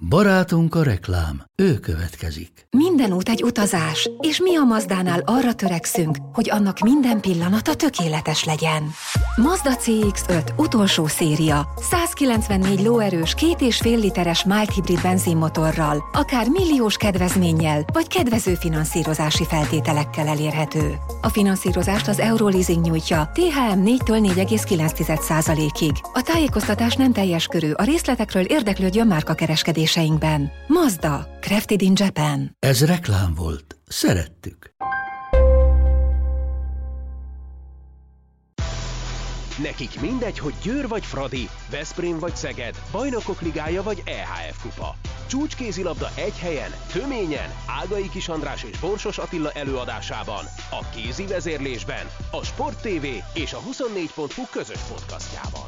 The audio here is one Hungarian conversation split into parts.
Barátunk a reklám, ő következik. Minden út egy utazás, és mi a Mazdánál arra törekszünk, hogy annak minden pillanata tökéletes legyen. Mazda CX-5 utolsó széria, 194 lóerős 2,5 literes mild hibrid benzinmotorral, akár milliós kedvezménnyel, vagy kedvező finanszírozási feltételekkel elérhető. A finanszírozást az Euroleasing nyújtja, THM 4-től 4,9%-ig. A tájékoztatás nem teljes körű, a részletekről érdeklődjön márkakereskedéseinkben. Mazda, crafted in Japan. Ez reklám volt. Szerettük. Nekik mindegy, hogy Győr vagy Fradi, Veszprém vagy Szeged, Bajnokok Ligája vagy EHF Kupa. Csúcskézilabda egy helyen, töményen, Ágai Kis András és Borsos Attila előadásában, a kézi vezérlésben, a Sport TV és a 24.hu közös podcastjában.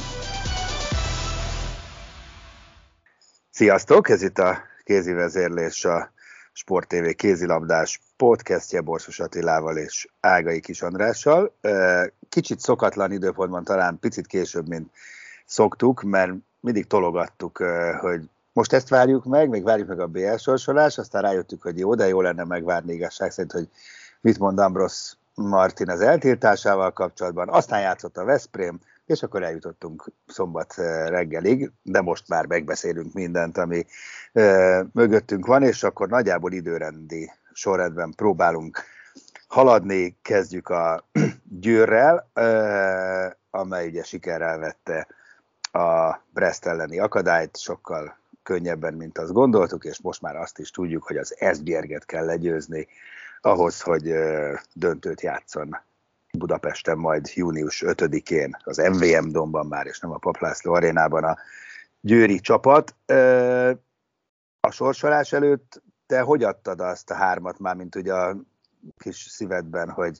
Sziasztok! Ez itt a kézi vezérlés, a Sport TV kézilabdás podcastje Borsos Attilával és Ágai Kis Andrással. Kicsit szokatlan időpontban, talán picit később, mint szoktuk, mert mindig tologattuk, hogy most ezt várjuk meg, még várjuk meg a BL sorsolás, aztán rájöttük, hogy jó, de jó lenne megvárni igazság szerint, hogy mit mond Ambrosz Martin az eltiltásával kapcsolatban. Aztán játszott a Veszprém, és akkor eljutottunk szombat reggelig, de most már megbeszélünk mindent, ami mögöttünk van, és akkor nagyjából időrendi sorrendben próbálunk haladni. Kezdjük a Győrrel, amely ugye sikerrel vette a Brest elleni akadályt, sokkal könnyebben, mint azt gondoltuk, és most már azt is tudjuk, hogy az Esbjerget kell legyőzni ahhoz, hogy döntőt játszon Budapesten majd június 5-én, az MVM Domban már, és nem a Papp László arénában a győri csapat. A sorsolás előtt te hogy adtad azt a hármat már, mint ugye a kis szívedben, hogy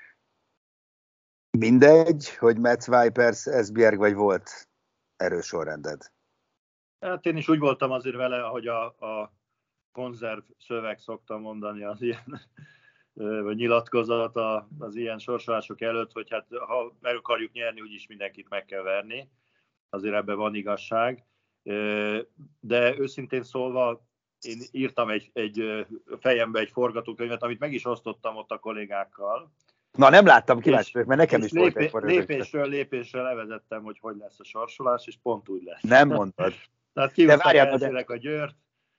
mindegy, hogy Metz, Vipers, Esbjerg, vagy volt erős sorrended? Hát én is úgy voltam azért vele, ahogy a konzerv szöveg szoktam mondani az ilyen vagy nyilatkozat az ilyen sorsolások előtt, hogy hát ha meg akarjuk nyerni, úgyis mindenkit meg kell verni. Azért ebben van igazság. De őszintén szólva, én írtam egy fejembe egy forgatókönyvet, amit meg is osztottam ott a kollégákkal. Na, nem láttam, kíváncsi vagyok, mert nekem is volt egy forgatókönyv. Lépésről lépésre levezettem, hogy lesz a sorsolás, és pont úgy lesz. Nem mondtad. Tehát kihúzták elsőnek a Győrt.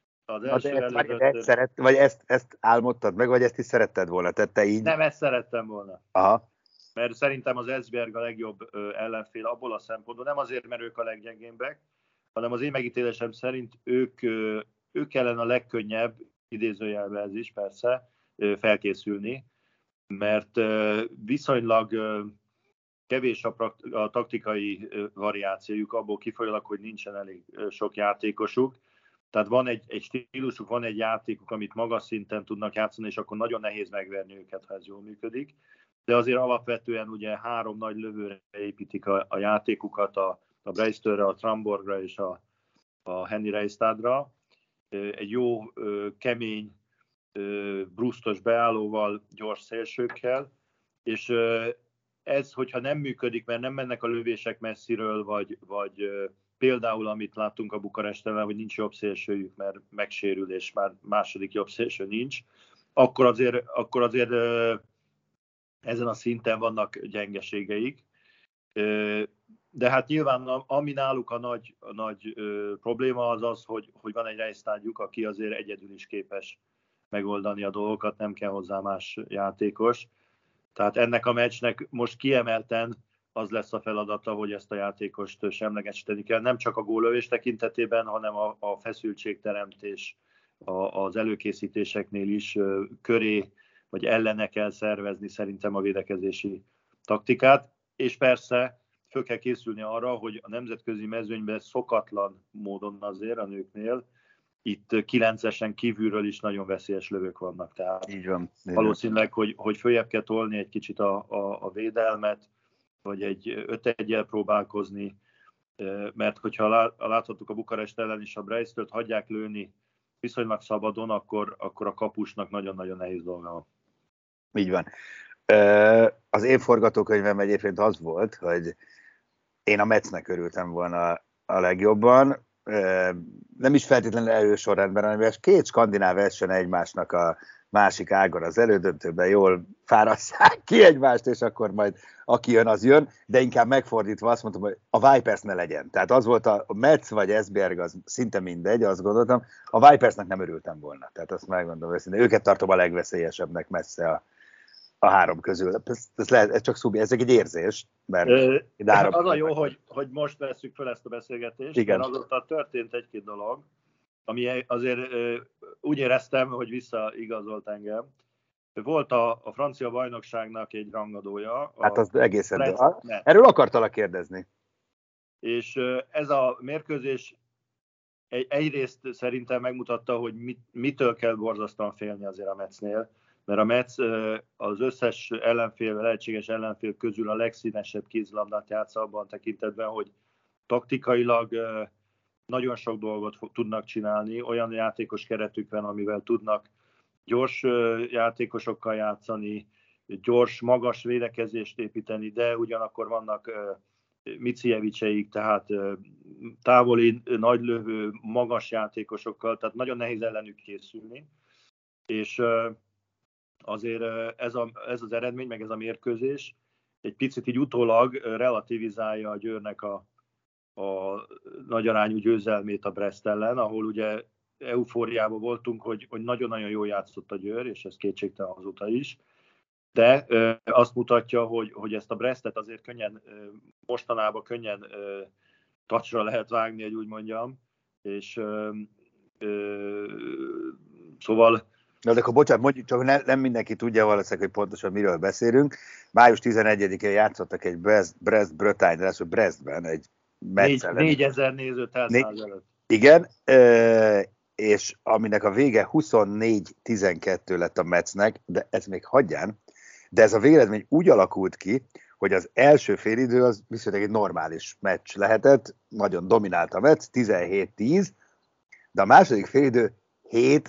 Vagy ezt álmodtad meg, vagy ezt is szeretted volna? Te így? Nem, ezt szerettem volna. Aha. Mert szerintem az Esbjerg a legjobb ellenfél abból a szempontból, nem azért, mert ők a leggyengébbek, hanem az én megítélésem szerint ők ellen a legkönnyebb, idézőjelben ez is persze, felkészülni, mert viszonylag kevés a taktikai variációjuk, abból kifolyólag, hogy nincsen elég sok játékosuk. Tehát van egy stílusuk, van egy játékuk, amit magas szinten tudnak játszani, és akkor nagyon nehéz megverni őket, ha ez jól működik. De azért alapvetően ugye 3 nagy lövőre építik a játékukat, a Breistőre, a Tramborgra és a Henny Reistadra. Egy jó, kemény, brusztos beállóval, gyors szélsőkkel, és ez, hogyha nem működik, mert nem mennek a lövések messziről, vagy például, amit láttunk a Bukarest ellen, hogy nincs jobb szélsőjük, mert megsérül, és már második jobb szélső nincs, akkor azért ezen a szinten vannak gyengeségeik. De hát nyilván, ami náluk a nagy probléma az, hogy van egy Reistadjuk, aki azért egyedül is képes megoldani a dolgokat, nem kell hozzá más játékos. Tehát ennek a meccsnek most kiemelten az lesz a feladata, hogy ezt a játékost semlegesíteni kell. Nem csak a góllövés tekintetében, hanem a feszültségteremtés az előkészítéseknél is köré, vagy ellene kell szervezni szerintem a védekezési taktikát. És persze föl kell készülni arra, hogy a nemzetközi mezőnyben szokatlan módon azért a nőknél itt 9-esen kívülről is nagyon veszélyes lövők vannak. Tehát így van. Valószínűleg, hogy följebb kell tolni egy kicsit a védelmet, vagy egy 5-1-jel próbálkozni, mert hogyha láthattuk a Bukarest ellen is, a Breistőt hagyják lőni viszonylag szabadon, akkor a kapusnak nagyon-nagyon nehéz dolga van. Így van. Az én forgatókönyvem egyébként az volt, hogy én a Metznek örültem volna a legjobban, nem is feltétlenül elősorrendben, hanem két skandináv essen egymásnak a másik ágon az elődöntőben, jól fárasszák ki egymást, és akkor majd aki jön, az jön, de inkább megfordítva azt mondtam, hogy a Vipers ne legyen. Tehát az volt a Metz vagy Esbjerg, az szinte mindegy, azt gondoltam, a Vipersnek nem örültem volna. Tehát azt megmondom őszintén, őket tartom a legveszélyesebbnek messze a három közül. Ez csak ez egy érzés. Mert az a jó, hogy most vesszük fel ezt a beszélgetést, igen. Mert azóta történt egy-két dolog, ami azért úgy éreztem, hogy visszaigazolt engem. Volt a francia bajnokságnak egy rangadója. Hát az egészen. Erről akartalak kérdezni. És ez a mérkőzés egyrészt szerintem megmutatta, hogy mitől kell borzasztóan félni azért a Metznél, mert a Metz az összes lehetséges ellenfél közül a legszínesebb kézilabdát játsza abban tekintetben, hogy taktikailag nagyon sok dolgot tudnak csinálni, olyan játékos keretük van, amivel tudnak gyors játékosokkal játszani, gyors, magas védekezést építeni, de ugyanakkor vannak Micievicseik, tehát távoli, nagylövő, magas játékosokkal, tehát nagyon nehéz ellenük készülni. És azért ez az eredmény, meg ez a mérkőzés egy picit így utólag relativizálja a Győrnek a nagyarányú győzelmét a Brest ellen, ahol ugye eufóriában voltunk, hogy nagyon-nagyon jól játszott a Győr, és ez kétségtelen azóta is. De azt mutatja, hogy ezt a Brestet azért mostanában könnyen tacsra lehet vágni, hogy úgy mondjam. És szóval... Na, de akkor bocsánat, mondjuk csak nem mindenki tudja valószínűleg, hogy pontosan miről beszélünk. Május 11-én játszottak egy Brest-Bretagne, ráadásul Brestben egy meccs ellen. 4000 néző teltház előtt. Igen, és aminek a vége 24-12 lett a Metznek, de ez még hagyján, de ez a végeredmény úgy alakult ki, hogy az első félidő az viszonylag egy normális meccs lehetett, nagyon dominált a Metz, 17-10, de a második félidő 7-2.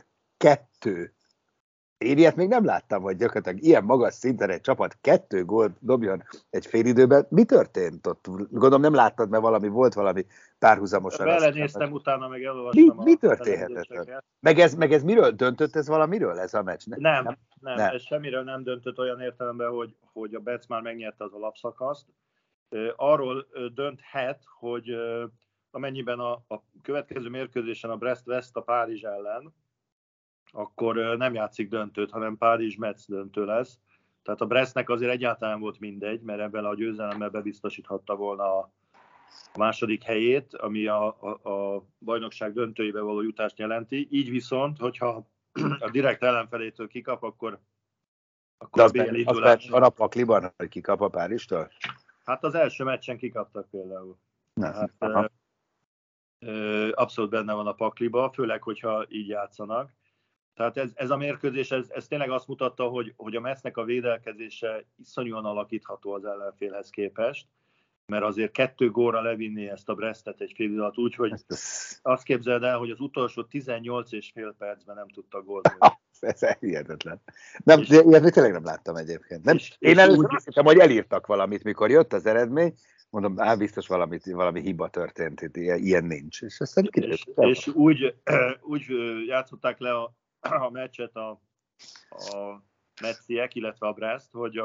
Én ilyet még nem láttam, hogy gyakorlatilag ilyen magas szinten egy csapat 2 gólt dobjon egy félidőben. Mi történt ott? Gondolom nem láttad, mert volt valami párhuzamosan. Belenéztem utána, meg elolvastam. Mi történhetett? Meg ez miről döntött? Ez valamiről ez a meccs? Nem. Ez semmiről nem döntött olyan értelemben, hogy a Metz már megnyerte az alapszakaszt. Arról dönthet, hogy amennyiben a következő mérkőzésen a Brest veszt a Párizs ellen, akkor nem játszik döntőt, hanem Párizs-Metz döntő lesz. Tehát a Brestnek azért egyáltalán volt mindegy, mert ebben a győzelemmel bebiztosíthatta volna a második helyét, ami a bajnokság döntőibe való jutást jelenti. Így viszont, hogyha a direkt ellenfelétől kikap, akkor a BL indulás... Van a pakliban, hogy kikap a Párizstól? Hát az első meccsen kikaptak például. Abszolút benne van a pakliba, főleg, hogyha így játszanak. Tehát ez a mérkőzés, ez tényleg azt mutatta, hogy a Metznek a védelkezése iszonyúan alakítható az ellenfélhez képest, mert azért 2 gólra levinni ezt a Brestet egy fél idő alatt úgy, hogy azt képzeld el, hogy az utolsó 18,5 percben nem tudta gólt. Ez hihetetlen. Ilyet tényleg nem láttam egyébként. Én először azt hittem, hogy elírtak valamit, mikor jött az eredmény, mondom, biztos valami hiba történt, itt ilyen nincs. És úgy játszották le a meccset a Metziek, illetve a Brest, hogy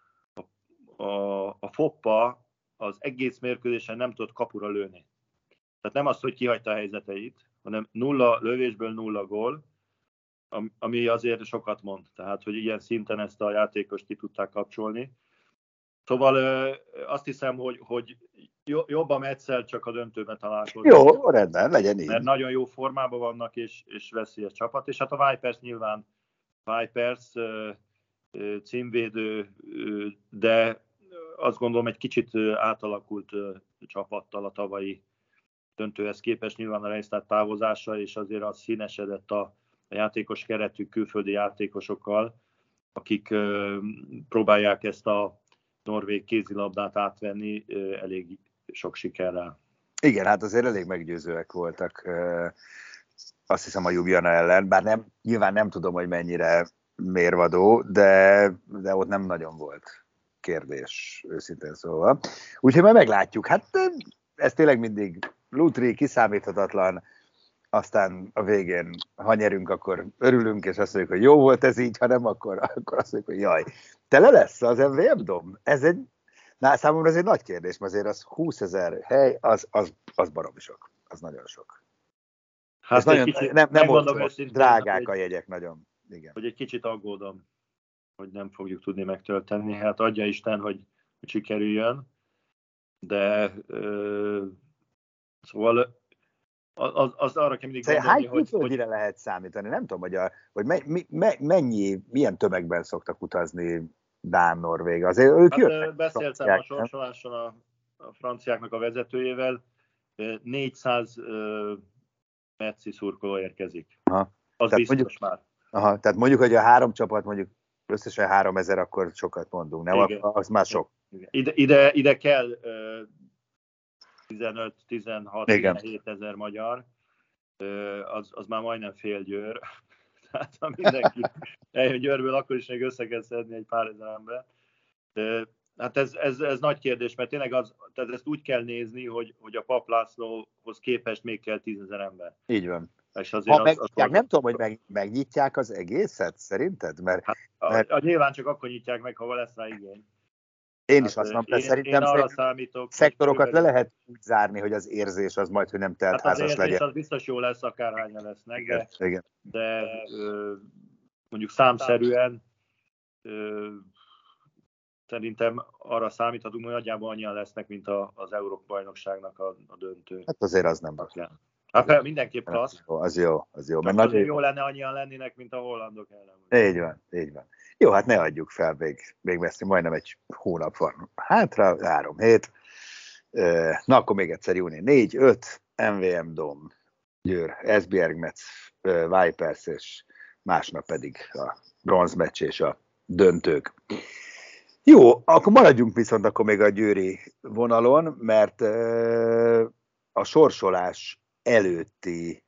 a Foppa az egész mérkőzésen nem tudott kapura lőni. Tehát nem az, hogy kihagyta a helyzeteit, hanem 0 lövésből 0 gól, ami azért sokat mond. Tehát, hogy ilyen szinten ezt a játékost ki tudták kapcsolni. Szóval azt hiszem, hogy jobb a Metzel, csak a döntőben találkozni. Jó, rendben, legyen így. Mert nagyon jó formában vannak, és veszélyes csapat. És hát a Vipers nyilván Vipers címvédő, de azt gondolom egy kicsit átalakult csapattal a tavalyi döntőhez képest. Nyilván a Reisztát távozása, és azért az színesedett a játékos keretük külföldi játékosokkal, akik próbálják ezt a norvég kézilabdát átvenni elég sok sikerrel. Igen, hát azért elég meggyőzőek voltak, azt hiszem a Ljubljana ellen, bár nyilván nem tudom, hogy mennyire mérvadó, de ott nem nagyon volt kérdés, őszintén szóval. Úgyhogy majd meglátjuk. Hát ez tényleg mindig lutri, kiszámíthatatlan, aztán a végén, ha nyerünk, akkor örülünk, és azt mondjuk, hogy jó volt ez így, ha nem, akkor azt mondjuk, hogy jaj. Tele lesz az MVM Dom? Számomra ez egy nagy kérdés, mert azért az 20 000 hely, az baromi sok. Az nagyon sok. Hát nagyon, kicsit, nem olcsó, drágák a jegyek nagyon. Igen. Hogy egy kicsit aggódom, hogy nem fogjuk tudni megtölteni. Hát adja Isten, hogy sikerüljön, de szóval az arra kell mindig gondolni, hány külföldire lehet számítani? Nem tudom, hogy milyen tömegben szoktak utazni Dán, Norvég. Azért ők jöttek. Beszéltem a sorsoláson a franciáknak a vezetőjével, 400 mecci szurkoló érkezik. Aha. Az tehát biztos mondjuk, már. Aha, tehát mondjuk, hogy a 3 csapat mondjuk összesen 3000, akkor sokat mondunk, nem? Igen. Az már sok. Igen. Ide kell 15-16-17 ezer magyar, az már majdnem fél Győr. Tehát ha mindenki eljön Győrből, akkor is még össze kell szedni egy pár ezer ember. Hát ez nagy kérdés, mert tényleg tehát ezt úgy kell nézni, hogy a Papp Lászlóhoz képest még kell 10 000 ember. Így van. És azért megnyitják, nem tudom, hogy megnyitják az egészet, szerinted? Mert nyilván csak akkor nyitják meg, ha lesz rá igény. Én is azt mondom, szerintem szektorokat le lehet úgy zárni, hogy az érzés az majd, hogy nem teltházas legyen. Az érzés az biztos jó lesz, akárhányan lesznek, de mondjuk számszerűen szerintem arra számíthatunk, hogy nagyjából annyian lesznek, mint az Európa-bajnokságnak a döntő. Hát azért az nem rossz. Hát mindenképp klassz. Az jó. Mert azért jó lenne annyian lennének, mint a hollandok ellen. Így van. Jó, hát ne adjuk fel, még messze, majdnem egy hónap van hátra, 3 hét. Na, akkor még egyszer júni 4-5, MVM Dom, Győr, Esbjerg Metz, Vipers, és másnap pedig a bronzmeccs és a döntők. Jó, akkor maradjunk viszont akkor még a győri vonalon, mert a sorsolás előtti,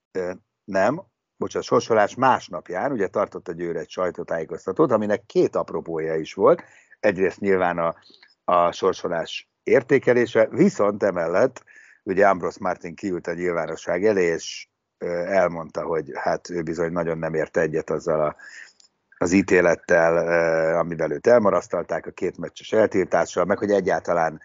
a sorsolás másnapján, ugye tartott a Győr egy sajtótájékoztatót, aminek 2 apropója is volt. Egyrészt nyilván a sorsolás értékelése, viszont emellett ugye Ambros Martin kiült a nyilvánosság elé, és elmondta, hogy hát ő bizony nagyon nem ért egyet azzal az ítélettel, amivel őt elmarasztalták, a 2 meccses eltiltással, meg hogy egyáltalán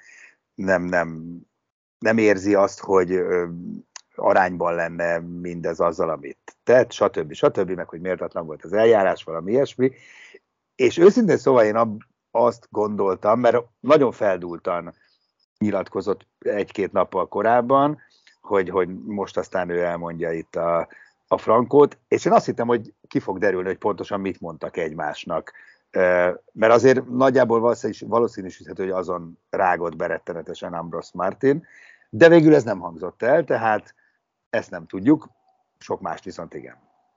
nem érzi azt, hogy arányban lenne mindez azzal, amit tett, stb., meg hogy méltatlan volt az eljárás, valami ilyesmi. És őszintén szóval én azt gondoltam, mert nagyon feldúltan nyilatkozott 1-2 nappal korábban, hogy most aztán ő elmondja itt a frankót, és én azt hittem, hogy ki fog derülni, hogy pontosan mit mondtak egymásnak. Mert azért nagyjából valószínűsíthető, hogy azon rágott berettenetesen Ambros Martin, de végül ez nem hangzott el, tehát ezt nem tudjuk, sok mást viszont igen.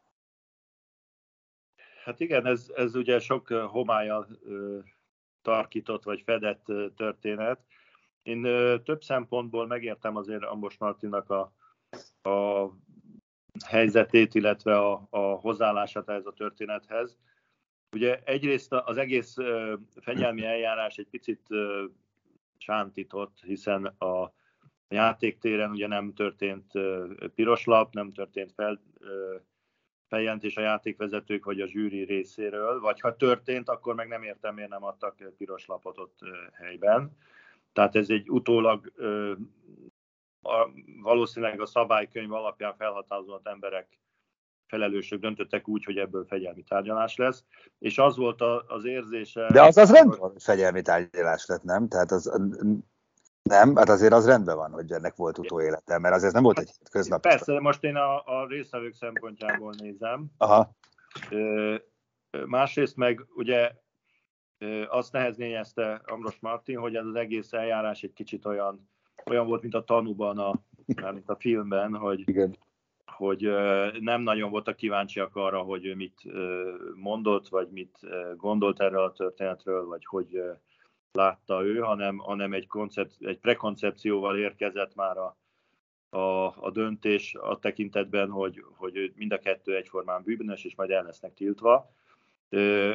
Hát igen, ez ugye sok homállyal tarkított vagy fedett történet. Én több szempontból megértem azért Ambros Martinnak a helyzetét, illetve a hozzáállását ehhez a történethez. Ugye egyrészt az egész fegyelmi eljárás egy picit sántított, hiszen a játéktéren ugye nem történt piros lap, nem történt feljelentés a játékvezetők vagy a zsűri részéről, vagy ha történt, akkor meg nem értem, miért nem adtak piros lapot ott helyben. Tehát ez egy utólag valószínűleg a szabálykönyv alapján felhatározott emberek, felelősök döntöttek úgy, hogy ebből fegyelmi tárgyalás lesz, és az volt az érzése... De az rendben van, hogy fegyelmi tárgyalás lett, nem? Tehát nem, hát azért az rendben van, hogy ennek volt utóélete, mert azért nem volt egy köznap. Persze, most én a résztvevők szempontjából nézem. Aha. Másrészt meg ugye azt nehezményezte Ambros Martin, hogy ez az egész eljárás egy kicsit olyan volt, mint a tanúban, mint a filmben, hogy nem nagyon voltak kíváncsiak arra, hogy ő mit mondott, vagy mit gondolt erről a történetről, vagy hogy látta ő, hanem egy prekoncepcióval érkezett már a döntés a tekintetben, hogy mind a 2 egyformán bűnös, és majd el lesznek tiltva.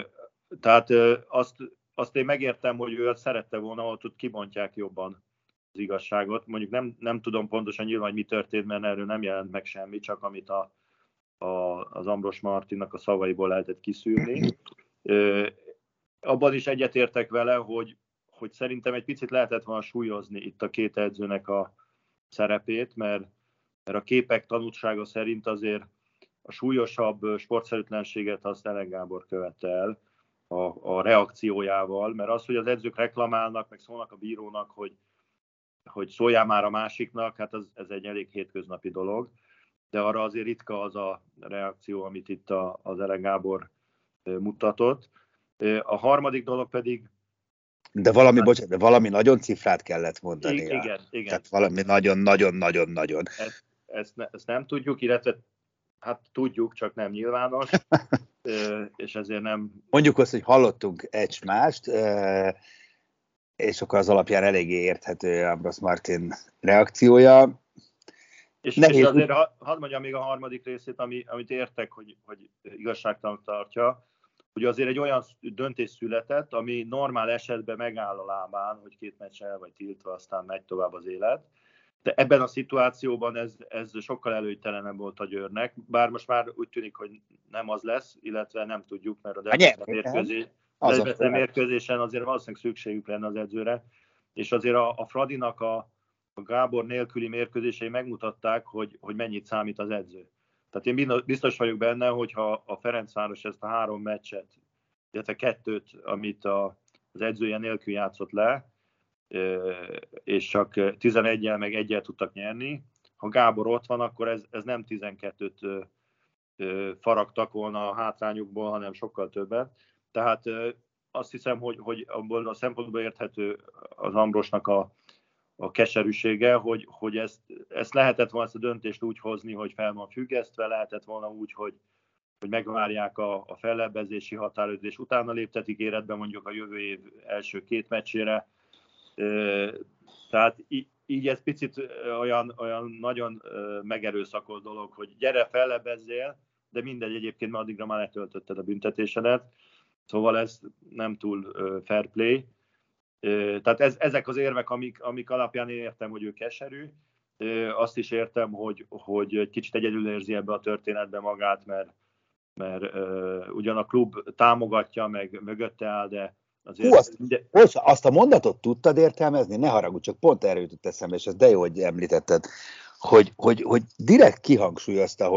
Tehát azt én megértem, hogy ő azt szerette volna, hogy kibontják jobban igazságot. Mondjuk nem tudom pontosan nyilván, hogy mi történt, mert erről nem jelent meg semmi, csak amit az Ambros Martinnak a szavaiból lehetett kiszűrni. Abban is egyetértek vele, hogy szerintem egy picit lehetett volna súlyozni itt a két edzőnek a szerepét, mert a képek tanúsága szerint azért a súlyosabb sportszerűtlenséget azt Ellen Gábor követte el a reakciójával, mert az, hogy az edzők reklamálnak, meg szólnak a bírónak, hogy szóljál már a másiknak, hát ez egy elég hétköznapi dolog, de arra azért ritka az a reakció, amit itt az Ellen Gábor mutatott. A harmadik dolog pedig... De valami nagyon cifrát kellett mondani. Igen. Tehát valami nagyon. Ezt nem tudjuk, illetve hát tudjuk, csak nem nyilvános, és ezért nem... Mondjuk azt, hogy hallottunk egymást, és akkor az alapján eléggé érthető Ambros Martin reakciója. És azért hadd mondjam még a harmadik részét, amit értek, hogy igazságtalanul tartja, hogy azért egy olyan döntés született, ami normál esetben megáll a lábán, hogy 2 meccs el vagy tiltva, aztán megy tovább az élet. De ebben a szituációban ez sokkal előnytelenebb volt a Győrnek, bár most már úgy tűnik, hogy nem az lesz, illetve nem tudjuk, mert a Debrecen mérkőzésen azért valószínűleg szükségük lenne az edzőre, és azért a Fradinak a Gábor nélküli mérkőzései megmutatták, hogy mennyit számít az edző. Tehát én biztos vagyok benne, hogyha a Ferencváros ezt a 3 meccset, illetve 2, amit az edzője nélkül játszott le, és csak 11-jel meg 1-jel tudtak nyerni. Ha Gábor ott van, akkor ez nem 12-t faragtak volna a hátrányukból, hanem sokkal többet. Tehát azt hiszem, hogy abból a szempontból érthető az Ambrosnak a keserűsége, hogy ezt lehetett volna, ezt a döntést úgy hozni, hogy fel van függesztve, lehetett volna úgy, hogy megvárják a fellebbezési határidőt, és utána léptetik életbe mondjuk a jövő év első 2 meccsére. Tehát így ez picit olyan nagyon megerőszakolt dolog, hogy gyere, fellebbezzél, de mindegy, egyébként már addigra már letöltötted a büntetésedet. Szóval ez nem túl fair play. Tehát ezek az érvek, amik alapján én értem, hogy ő keserű. Azt is értem, hogy egy kicsit egyedül érzi ebbe a történetbe magát, mert ugyan a klub támogatja, meg mögötte áll, de azért... Azt a mondatot tudtad értelmezni? Ne haragudj, csak pont erről jutott eszembe, és ez de jó, hogy említetted, hogy direkt kihangsúlyozta,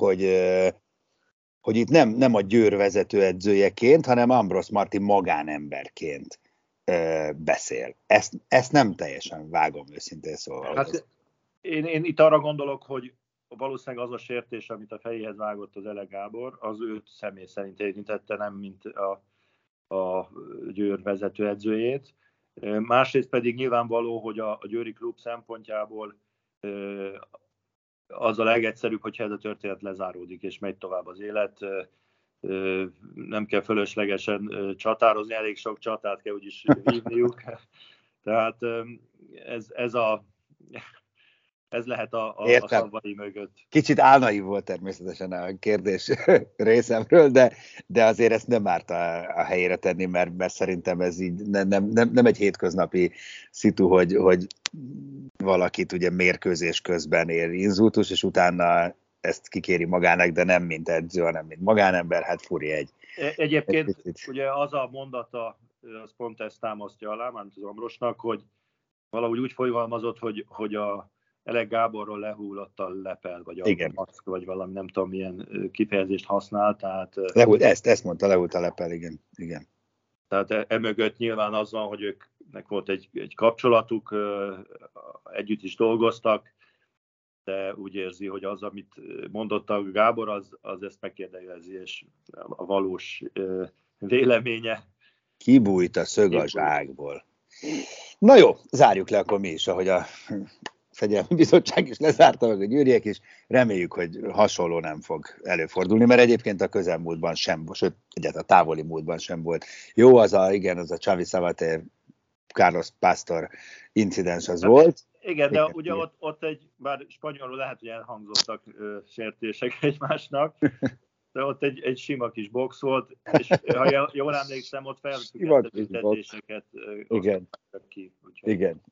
hogy itt nem a Győr vezetőedzőjeként, hanem Ambros Martin magánemberként beszél. Ezt nem teljesen vágom őszintén szóval. Hát én itt arra gondolok, hogy valószínűleg az a sértés, amit a fejéhez vágott az Ellen Gábor, az őt személy szerint érintette, nem mint a Győr vezetőedzőjét. Másrészt pedig nyilvánvaló, hogy a győri klub szempontjából az a legegyszerűbb, hogyha ez a történet lezáródik, és megy tovább az élet. Nem kell fölöslegesen csatározni, elég sok csatát kell úgyis vívniuk. Tehát ez lehet a szavai mögött. Kicsit álnaív volt természetesen a kérdés részemről, de azért ezt nem árt a helyére tenni, mert szerintem ez így nem egy hétköznapi szitu, hogy valakit ugye mérkőzés közben ér inzultus, és utána ezt kikéri magának, de nem mint edző, hanem mint magánember, hát furi egy. Egyébként ugye az a mondata, az pont ezt támasztja alá, mármint az Ambrosnak, hogy valahogy úgy fogalmazott, hogy a Ellen Gáborról lehullott a lepel, vagy a maszk, vagy valami, nem tudom, milyen kifejezést használ. Tehát, ezt mondta, lehult a lepel, igen. Tehát emögött nyilván az van, hogy őknek volt egy kapcsolatuk, együtt is dolgoztak, de úgy érzi, hogy az, amit mondott a Gábor, az ezt megkérdezi, és a valós véleménye. Kibújt a szög a zsákból. Na jó, zárjuk le akkor mi is, ahogy a Fegyelmi Bizottság is lezárta, meg a győriek is. Reméljük, hogy hasonló nem fog előfordulni, mert egyébként a közelmúltban sem, sőt, egyáltalán a távoli múltban sem volt. Jó, az a Xavi Sabater, Carlos Pastor incidens az volt. Igen, de ugye ott bár spanyolul lehet, hogy elhangzottak sértések egymásnak, de ott egy sima kis box volt, és ha jól emlékszem, ott felfüggesztett büntetéseket osztottak ki. Igen.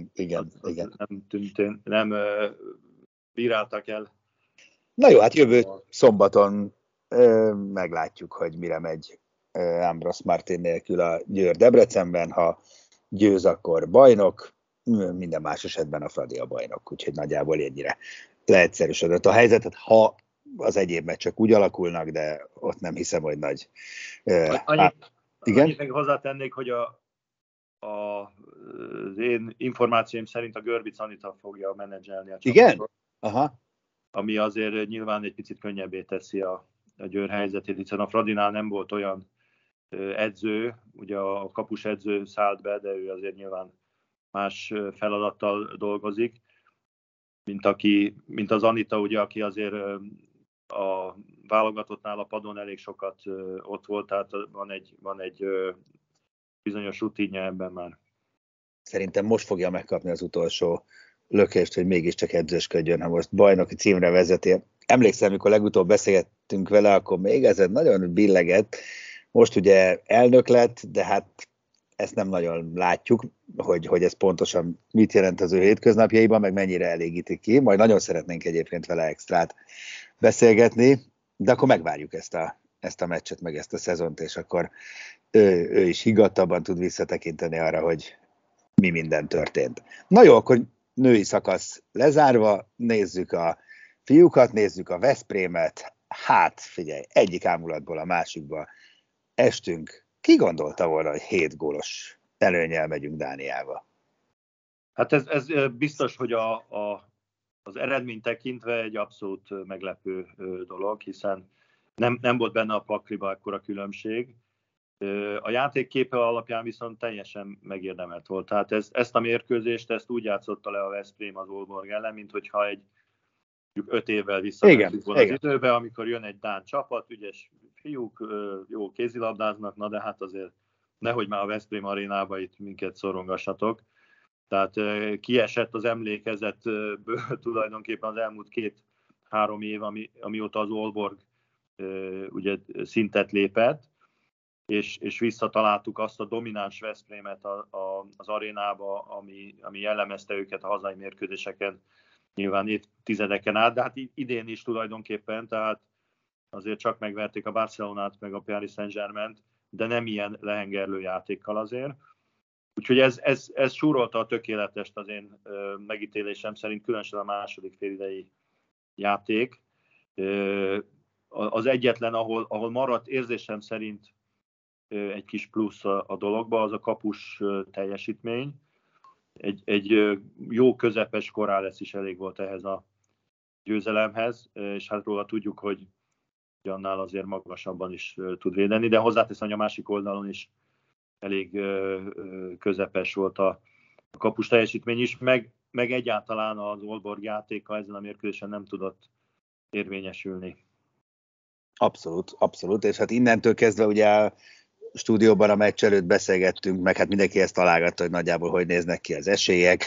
Nem bíráltak el. Na jó, hát jövő szombaton meglátjuk, hogy mire megy Ambros Martin nélkül a Győr Debrecenben. Ha győz, akkor bajnok, minden más esetben a Fradi a bajnok, úgyhogy nagyjából ennyire leegyszerűsödött a helyzetet, ha az egyéb meccsek úgy alakulnak, de ott nem hiszem, hogy nagy... Annyit meg hozzátennék, hogy az én információim szerint a Görbic Anita fogja menedzselni a csapatot. Igen? Aha. Ami azért nyilván egy picit könnyebbé teszi a Győr helyzetét, hiszen a Fradinál nem volt olyan edző, ugye a kapus edző szállt be, de ő azért nyilván más feladattal dolgozik, mint az Anita, ugye, aki azért a válogatottnál a padon elég sokat ott volt, tehát van egy bizonyos rutinja ebben már. Szerintem most fogja megkapni az utolsó lökést, hogy mégiscsak edzősködjön, ha most bajnoki címre vezeti. Emlékszem, amikor legutóbb beszélgettünk vele, akkor még ez nagyon billegett. Most ugye elnök lett, de hát ezt nem nagyon látjuk, hogy ez pontosan mit jelent az ő hétköznapjaiban, meg mennyire elégíti ki. Majd nagyon szeretnénk egyébként vele extrát beszélgetni, de akkor megvárjuk ezt a meccset, meg ezt a szezont, és akkor ő is higgadtabban tud visszatekinteni arra, hogy mi minden történt. Na jó, akkor női szakasz lezárva, nézzük a fiúkat, nézzük a Veszprémet. Hát figyelj, egyik ámulatból a másikba estünk. Ki gondolta volna, hogy 7 gólos előnnyel megyünk Dániába? Hát ez biztos, hogy az eredmény tekintve egy abszolút meglepő dolog, hiszen nem volt benne a pakliba ekkora különbség. A játékképe alapján viszont teljesen megérdemelt volt. Tehát ezt a mérkőzést ezt úgy játszotta le a Veszprém az Aalborg ellen, mint hogyha egy 5 évvel visszamentünk volna az időbe, amikor jön egy dán csapat, ügyes fiúk, jó kézilabdáznak, na de hát azért nehogy már a Veszprém arénába itt minket szorongassatok. Tehát kiesett az emlékezetből tulajdonképpen az elmúlt 2-3 év, amióta az Aalborg ugye szintet lépett, és visszataláltuk azt a domináns Veszprémet az arénába, ami jellemezte őket a hazai mérkőzéseken, nyilván évtizedeken át, de hát idén is tulajdonképpen, tehát azért csak megverték a Barcelonát, meg a Paris Saint-Germaint, de nem ilyen lehengerlő játékkal azért. Úgyhogy ez súrolta a tökéletest az én megítélésem szerint, különösen a második félidei játék. Az egyetlen, ahol maradt érzésem szerint egy kis plusz a dologba, az a kapus teljesítmény. Egy jó közepes Corrales is elég volt ehhez a győzelemhez, és hát róla tudjuk, hogy annál azért magasabban is tud védeni, de hozzáteszem, hogy a másik oldalon is elég közepes volt a kapus teljesítmény is, meg egyáltalán az Aalborg játéka ezen a mérkőzésen nem tudott érvényesülni. Abszolút, és hát innentől kezdve ugye a stúdióban a meccs előtt beszélgettünk, meg hát mindenki ezt találgatta, hogy nagyjából hogy néznek ki az esélyek.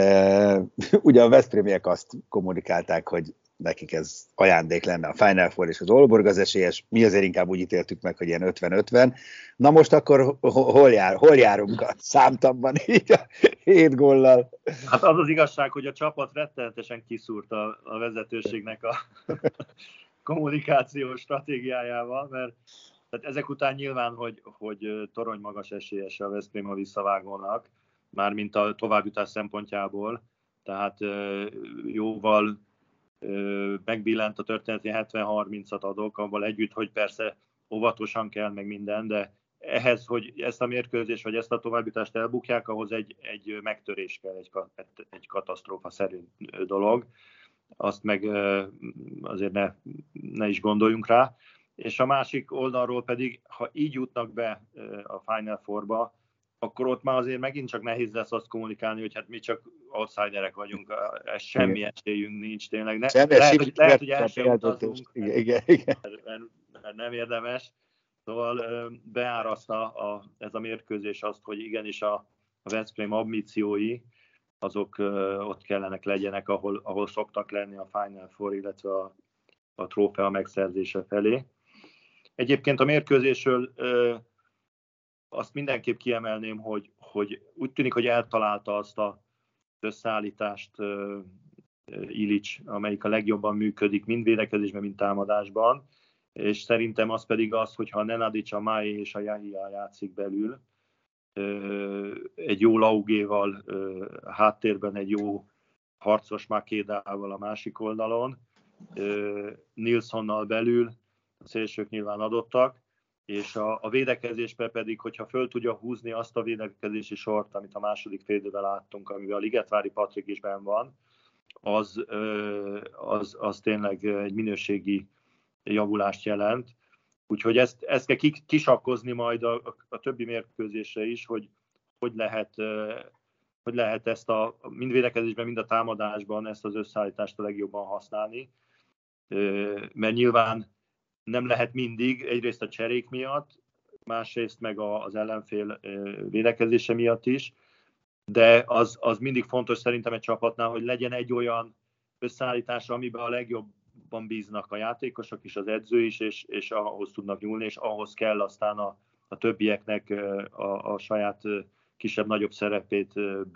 Ugye a veszprémiek azt kommunikálták, hogy nekik ez ajándék lenne a Final Four és az Aalborg az esélyes, mi azért inkább úgy ítéltük meg, hogy ilyen 50-50. Na most akkor hol járunk a számtamban így a 7 góllal? Hát az az igazság, hogy a csapat rettenetesen kiszúrt a vezetőségnek a kommunikációs stratégiájával, mert tehát ezek után nyilván, hogy torony magas esélyes a Veszprém a visszavágónak, mármint a továbbjutás szempontjából, tehát jóval megbillent a történeti 70-30-at adok, abban együtt, hogy persze óvatosan kell meg minden, de ehhez, hogy ezt a mérkőzést, vagy ezt a továbbjutást elbukják, ahhoz egy megtörés kell, egy katasztrófa-szerű dolog. Azt meg azért ne is gondoljunk rá. És a másik oldalról pedig, ha így jutnak be a Final Fourba, akkor ott már azért megint csak nehéz lesz azt kommunikálni, hogy hát mi csak outsiderek vagyunk, semmi esélyünk nincs tényleg. Lehet, hogy el sem utazunk, mert nem érdemes. Szóval beáraszta ez a mérkőzés azt, hogy igenis a Veszprém ambíciói, azok ott kellenek legyenek, ahol szoktak lenni a Final Four, illetve a trófea megszerzése felé. Egyébként a mérkőzésről azt mindenképp kiemelném, hogy úgy tűnik, hogy eltalálta azt az összeállítást Ilic, amelyik a legjobban működik, mind védekezésben, mind támadásban, és szerintem az pedig az, hogyha a Nenadic, a Mai és a Yahia játszik belül, egy jó Laugéval, háttérben egy jó harcos Makédával a másik oldalon, Nilssonnal belül, a szélsők nyilván adottak, és a védekezésben pedig, hogyha föl tudja húzni azt a védekezési sort, amit a második fél időben láttunk, amivel a Ligetvári Patrik is benn van, az tényleg egy minőségi javulást jelent. Úgyhogy ezt kell kisakkozni majd a többi mérkőzésre is, hogy lehet ezt mind védekezésben, mind a támadásban ezt az összeállítást a legjobban használni. Mert nyilván nem lehet mindig, egyrészt a cserék miatt, másrészt meg az ellenfél védekezése miatt is, de az mindig fontos szerintem egy csapatnál, hogy legyen egy olyan összeállítás, amiben a legjobban bíznak a játékosok is, az edző is, és ahhoz tudnak nyúlni, és ahhoz kell aztán a többieknek a saját kisebb-nagyobb szerepét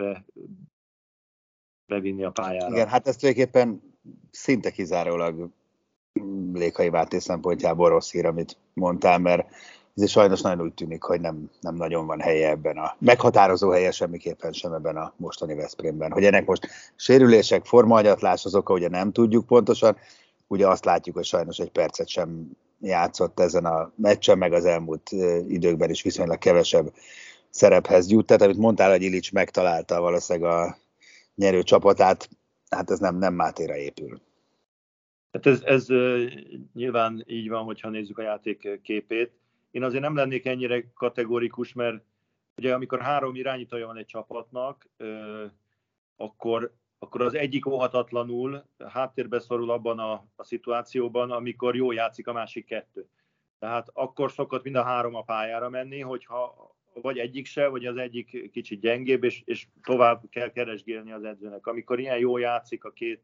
bevinni a pályára. Igen, hát ez tulajdonképpen szinte kizárólag Lékai Máté szempontjából rossz hír, amit mondtál, mert ez sajnos nagyon úgy tűnik, hogy nem nagyon van helye ebben a meghatározó helye semmiképpen sem ebben a mostani Veszprémben. Hogy ennek most sérülések, formahagyatlás az oka, ugye nem tudjuk pontosan, ugye azt látjuk, hogy sajnos egy percet sem játszott ezen a meccsen, meg az elmúlt időkben is viszonylag kevesebb szerephez jut. Tehát amit mondtál, hogy Ilic megtalálta valószínűleg a nyerő csapatát, hát ez nem Mátéra épül. Hát ez nyilván így van, hogyha nézzük a játék képét. Én azért nem lennék ennyire kategórikus, mert ugye amikor 3 irányítója van egy csapatnak, akkor az egyik óhatatlanul háttérbe szorul abban a szituációban, amikor jól játszik a másik 2. Tehát akkor szokott mind a 3 a pályára menni, hogyha vagy egyik se, vagy az egyik kicsit gyengébb, és tovább kell keresgélni az edzőnek. Amikor ilyen jól játszik a 2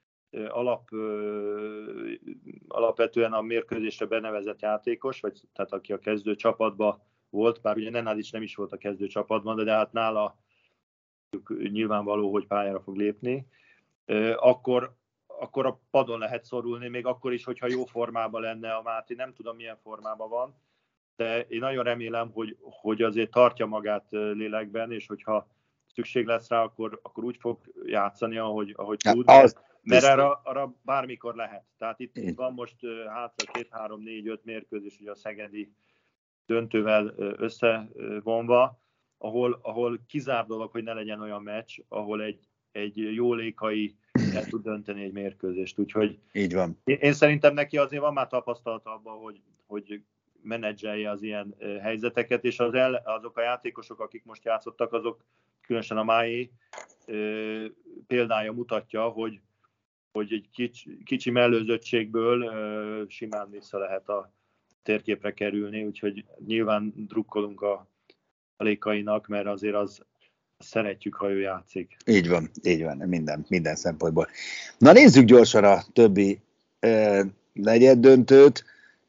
alapvetően a mérkőzésre benevezett játékos, vagy tehát aki a kezdő csapatban volt, bár ugye Nenadic nem is volt a kezdő csapatban, de hát nála nyilvánvaló, hogy pályára fog lépni, akkor a padon lehet szorulni, még akkor is, hogyha jó formában lenne a Máté, nem tudom milyen formában van, de én nagyon remélem, hogy azért tartja magát lélekben, és hogyha szükség lesz rá, akkor úgy fog játszani, ahogy tud. Mert arra bármikor lehet. Tehát itt van most hátra 2, 3, 4, 5 mérkőzés, ugye a szegedi döntővel összevonva, ahol kizár dolog, hogy ne legyen olyan meccs, ahol egy jó Lékai el tud dönteni egy mérkőzést. Úgyhogy így van. Én szerintem neki azért van már tapasztalata abban, hogy menedzselje az ilyen helyzeteket, és azok a játékosok, akik most játszottak, azok különösen a Mai példája mutatja, hogy egy kicsi mellőzöttségből simán vissza lehet a térképre kerülni, úgyhogy nyilván drukkolunk a Lékainak, mert azért az szeretjük, ha ő játszik. Így van, minden szempontból. Na nézzük gyorsan a többi negyeddöntőt.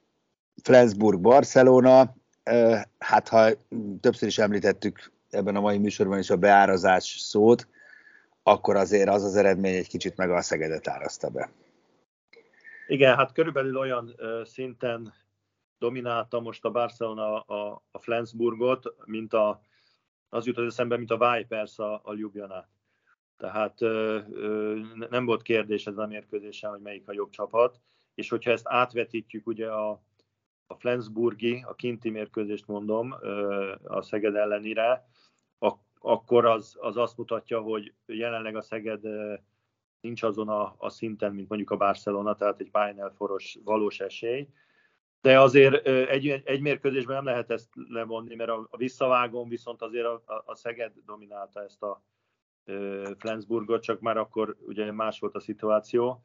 Flensburg-Barcelona, hát ha többször is említettük ebben a mai műsorban is a beárazás szót, akkor azért az eredmény egy kicsit meg a Szegedet árazta be. Igen, hát körülbelül olyan szinten dominálta most a Barcelona a Flensburgot, mint az jut az eszembe, mint a Vipers a Ljubljanát. Tehát nem volt kérdés ez a mérkőzésen, hogy melyik a jobb csapat, és hogyha ezt átvetítjük ugye a Flensburgi, a kinti mérkőzést mondom, a Szeged ellenire, akkor az azt mutatja, hogy jelenleg a Szeged nincs azon a szinten, mint mondjuk a Barcelona, tehát egy Final Four-os valós esély. De azért egy mérkőzésben nem lehet ezt levonni, mert a visszavágón viszont azért a Szeged dominálta ezt a Flensburgot, csak már akkor ugye más volt a szituáció.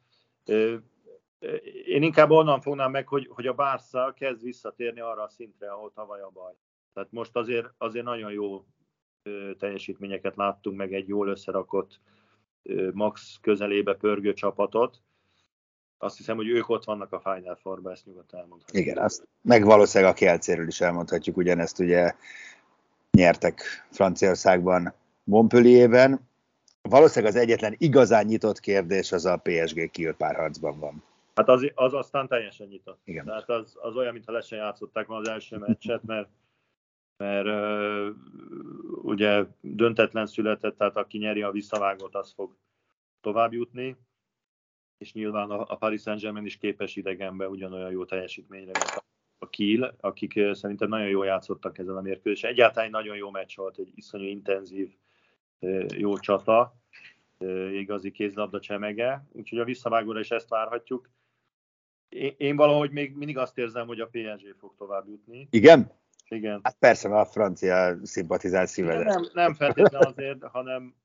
Én inkább onnan fognám meg, hogy a Barca kezd visszatérni arra a szintre, ahol tavaly a baj. Tehát most azért nagyon jó teljesítményeket láttunk, meg egy jól összerakott max közelébe pörgő csapatot. azt hiszem, hogy ők ott vannak a Final Four-ba, ezt nyugodtan elmondhatjuk. Igen, azt meg valószínűleg a Kielcéről is elmondhatjuk, ugyanezt ugye nyertek Franciaországban, Montpellierben. Valószínűleg az egyetlen igazán nyitott kérdés az a PSG Kiel párharcban van. Hát az aztán teljesen nyitott. Igen. Tehát az olyan, mintha le se játszották volna az első meccset, mert ugye döntetlen született, tehát aki nyeri a visszavágót, az fog tovább jutni, és nyilván a Paris Saint-Germain is képes idegenben ugyanolyan jó teljesítményre, mint a Kiel, akik szerintem nagyon jól játszottak ezen a mérkőzésen. Egyáltalán egy nagyon jó meccs volt, egy iszonyú intenzív, jó csata, igazi kézlabda csemege, úgyhogy a visszavágóra is ezt várhatjuk. Én valahogy még mindig azt érzem, hogy a PSG fog tovább jutni. Igen? Igen. Hát persze, a francia szimpatizál szívedet. Nem feltétlenül azért, hanem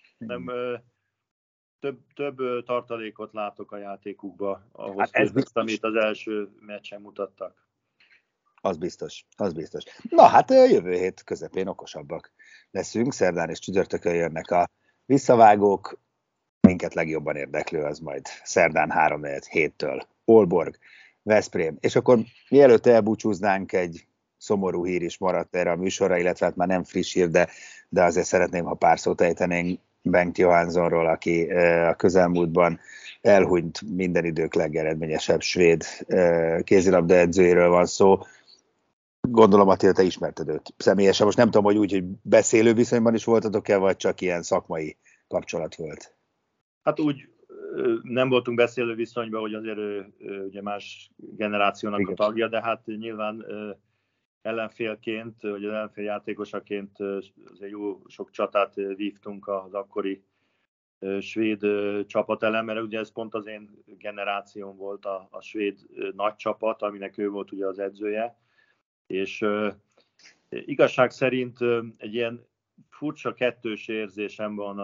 több tartalékot látok a játékukba, ahhoz, amit az első meccsen mutattak. Az biztos. Na hát jövő hét közepén okosabbak leszünk, szerdán és csütörtökön jönnek a visszavágók, minket legjobban érdeklő az majd szerdán 3-7-től Aalborg, Veszprém. És akkor mielőtt elbúcsúznánk, egy szomorú hír is maradt erre a műsorra, illetve hát már nem friss hír, de azért szeretném, ha pár szót ejtenénk Bengt Johanssonról, aki a közelmúltban elhunyt, minden idők legeredményesebb svéd kézilabda edzőjéről van szó. Gondolom, Attila, te ismerted őt személyesen. Most nem tudom, hogy úgy, hogy beszélő viszonyban is voltatok-e, vagy csak ilyen szakmai kapcsolat volt? Hát úgy nem voltunk beszélő viszonyban, hogy azért ugye más generációnak igen. A tagja, de hát nyilván ellenfélként, vagy az ellenfél játékosaként azért jó sok csatát vívtunk az akkori svéd csapat ellen, mert ugye ez pont az én generációm volt a svéd nagy csapat, aminek ő volt ugye az edzője, és igazság szerint egy ilyen furcsa kettős érzésem van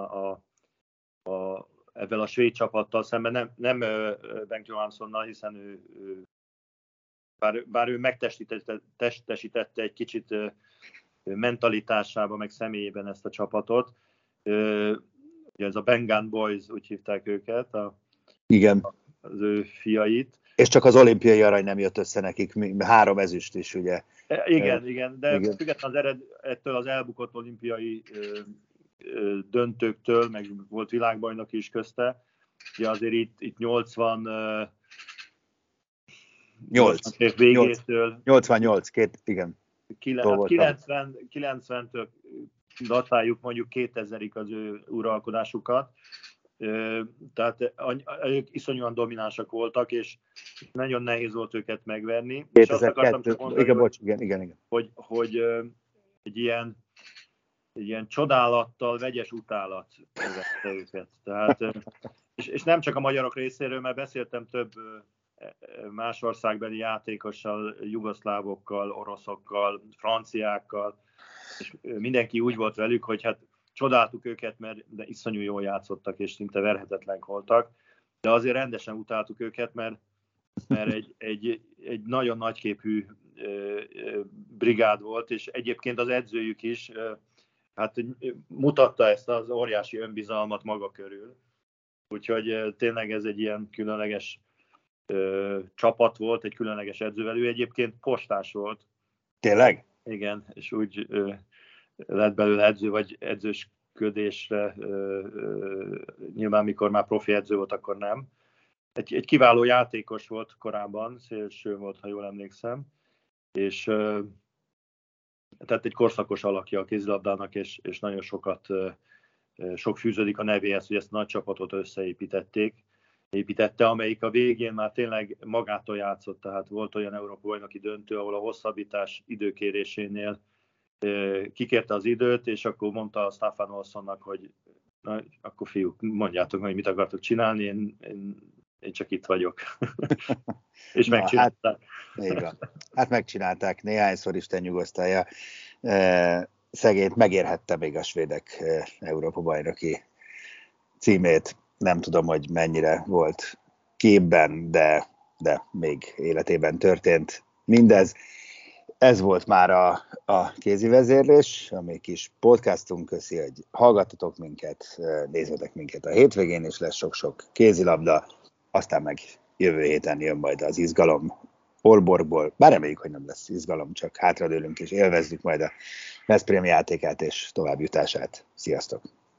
ebben a svéd csapattal szemben, nem Bengt Johanssonnal, hiszen ő bár ő megtestesítette egy kicsit mentalitásában, meg személyében ezt a csapatot. Ugye ez a Bengan Boys, úgy hívták őket, igen. Az ő fiait. És csak az olimpiai arany nem jött össze nekik, 3 ezüst is, ugye? Igen, de függetlenül ettől az elbukott olimpiai döntőktől, meg volt világbajnok is közte, ugye azért itt 88 év végétől 88, igen. 90-től datáljuk mondjuk 2000-ig az ő uralkodásukat, tehát ők iszonyúan dominánsak voltak, és nagyon nehéz volt őket megverni. 2002, és azt akartam csak mondani, igen. Hogy egy ilyen csodálattal vegyes utálat vezette őket. Tehát, és nem csak a magyarok részéről, mert beszéltem több más országbeli játékossal, jugoszlávokkal, oroszokkal, franciákkal, és mindenki úgy volt velük, hogy hát csodáltuk őket, de iszonyú jól játszottak, és szinte verhetetlenek voltak, de azért rendesen utáltuk őket, mert egy nagyon nagyképű brigád volt, és egyébként az edzőjük is hát mutatta ezt az óriási önbizalmat maga körül. Úgyhogy tényleg ez egy ilyen különleges csapat volt, egy különleges edzővel. Ő egyébként postás volt. Tényleg? Igen, és úgy lett belőle edző, vagy edzősködésre. Nyilván mikor már profi edző volt, akkor nem. Egy kiváló játékos volt korábban, szélső volt, ha jól emlékszem, és tehát egy korszakos alakja a kézilabdának, és nagyon sok fűződik a nevéhez, hogy ezt a nagy csapatot építette, amelyik a végén már tényleg magától játszott, tehát volt olyan Európa-bajnoki döntő, ahol a hosszabbítás időkérésénél kikérte az időt, és akkor mondta a Staffan Olssonnak, hogy na, akkor fiúk, mondjátok meg, mit akartok csinálni, én csak itt vagyok. És megcsinálták. Hát megcsinálták, néhányszor Isten nyugosztalja. Szegényt megérhette még a svédek Európa-bajnoki címét. Nem tudom, hogy mennyire volt képben, de még életében történt mindez. Ez volt már a kézi vezérlés, a mi kis podcastunk. Köszi, hogy hallgattatok minket, nézzetek minket a hétvégén, és lesz sok-sok kézilabda, aztán meg jövő héten jön majd az izgalom Holborgból, bár reméljük, hogy nem lesz izgalom, csak hátradőlünk és élvezzük majd a Veszprém játékát és továbbjutását. Sziasztok!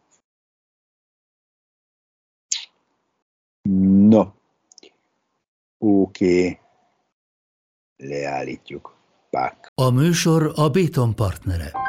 No, oké, leállítjuk. Pák. A műsor a Béton partnere.